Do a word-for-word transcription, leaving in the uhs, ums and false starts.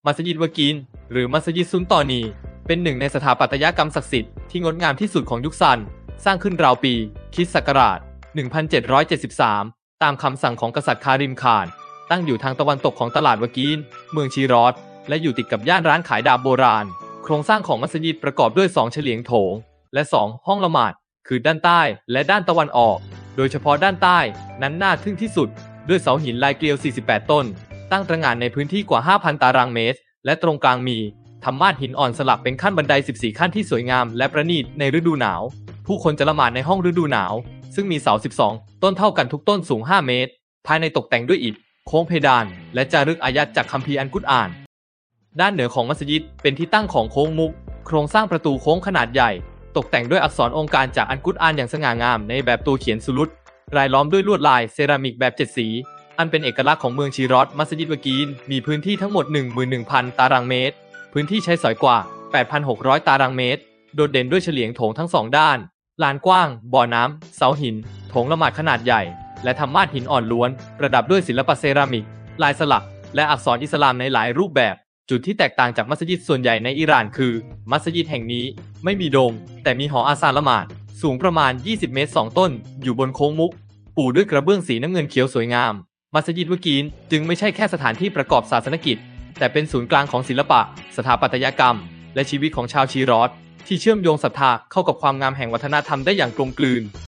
มัสยิดวะกีนหรือมัสยิดซุนตอนีเป็นหนึ่งในสถาปัตยกรรมศักดิ์สิทธิ์ที่งดงามที่สุดของยุคซันสร้างขึ้นราวปีคริสต์ศักราชหนึ่งพันเจ็ดร้อยเจ็ดสิบสามตามคำสั่งของกษัตริย์คาริมคานตั้งอยู่ทางตะวันตกของตลาดวะกีนเมืองชีรอตและอยู่ติดกับย่านร้านขายดาบโบราณโครงสร้างของมัสยิดประกอบด้วยสองเฉลียงโถงและสองห้องละหมาดคือด้านใต้และด้านตะวันออกโดยเฉพาะด้านใต้นั้นน่าทึ่งที่สุดด้วยเสาหินลายเกลียวสี่สิบแปดต้นตั้งตระหง่านในพื้นที่กว่า ห้าพัน ตารางเมตรและตรงกลางมีธรรมาสหินอ่อนสลับเป็นขั้นบันไดสิบสี่ขั้นที่สวยงามและประณีตในฤดูหนาวผู้คนจะละหมาดในห้องฤดูหนาวซึ่งมีเสาสิบสองต้นเท่ากันทุกต้นสูงห้าเมตรภายในตกแต่งด้วยอิฐโค้งเพดานและจารึกอายัดจากคัมภีร์อัลกุรอานด้านเหนือของมัสยิดเป็นที่ตั้งของโค้งมุกโครงสร้างประตูโค้งขนาดใหญ่ตกแต่งด้วยอักษรองค์การจากอัลกุรอานอย่างสง่างามในแบบตัวเขียนสุรุตรายล้อมด้วยลวดลายเซรามิกแบบเจ็ดสีอันเป็นเอกลักษณ์ของเมืองชีรอตมัสยิดวะกีนมีพื้นที่ทั้งหมด หนึ่งหมื่นหนึ่งพัน ตารางเมตรพื้นที่ใช้สอยกว่า แปดพันหกร้อย ตารางเมตรโดดเด่นด้วยเฉลียงโถงทั้งสองด้านลานกว้างบ่อน้ำเสาหินโถงละหมาดขนาดใหญ่และธรรมาสหินอ่อนล้วนประดับด้วยศิลปะเซรามิกลายสลักและอักษรอิสลามในหลายรูปแบบจุดที่แตกต่างจากมัสยิดส่วนใหญ่ในอิหร่านคือมัสยิดแห่งนี้ไม่มีโดมแต่มีหออาซานละหมาดสูงประมาณยี่สิบเมตรสองต้นอยู่บนโค้งมุกปูด้วยกระเบื้องสีน้ำเงินเขียวสวยงามมัสยิดวะกีนจึงไม่ใช่แค่สถานที่ประกอบศาสนกิจแต่เป็นศูนย์กลางของศิลปะสถาปัตยกรรมและชีวิตของชาวชีรอตที่เชื่อมโยงศรัทธาเข้ากับความงามแห่งวัฒนธรรมได้อย่างกลมกลืน